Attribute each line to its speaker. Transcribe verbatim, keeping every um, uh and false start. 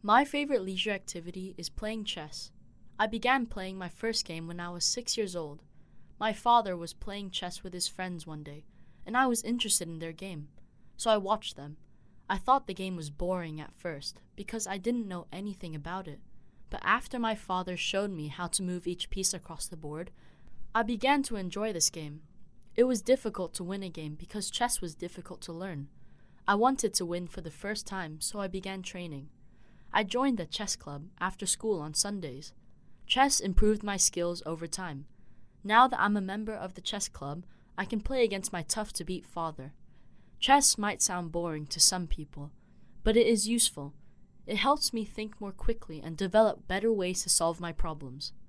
Speaker 1: My favorite leisure activity is playing chess. I began playing my first game when I was six years old. My father was playing chess with his friends one day, and I was interested in their game, so I watched them. I thought the game was boring at first because I didn't know anything about it, but after my father showed me how to move each piece across the board, I began to enjoy this game. It was difficult to win a game because chess was difficult to learn. I wanted to win for the first time, so I began training. I joined the chess club after school on Sundays. Chess improved my skills over time. Now that I'm a member of the chess club, I can play against my tough-to-beat father. Chess might sound boring to some people, but it is useful. It helps me think more quickly and develop better ways to solve my problems.